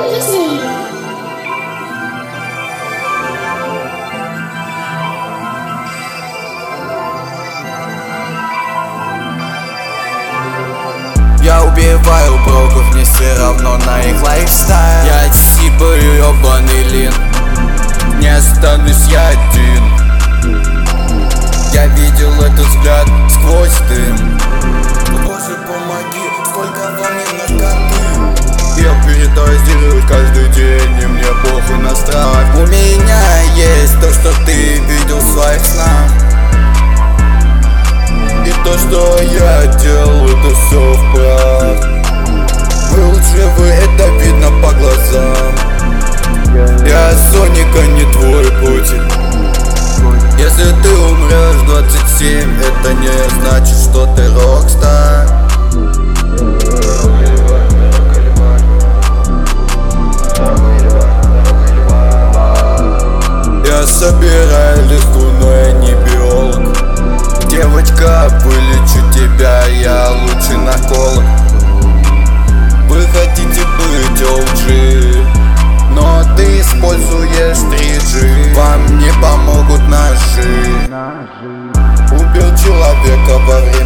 Я убиваю броков, мне все равно на их лайфстайл. Я сипаю ёбаный лин, не останусь я один. Я видел этот взгляд сквозь дым. Боже, помоги, сколько во мне наркоты. Я передозирую каждый день, и мне похуй на страх. У меня есть то, что ты видел в своих снах. И то, что я делал, это все в прах. Вы лживы, это видно по глазам. Я Соника, не твой Путин. Если ты умрешь в 27, это не значит, что ты рокстар. Я собираю листву, но я не биолог. Девочка, вылечу тебя, я лучший нарколог. Вы хотите быть OG, но ты используешь 3G. Вам не помогут ножи. Убил человека во время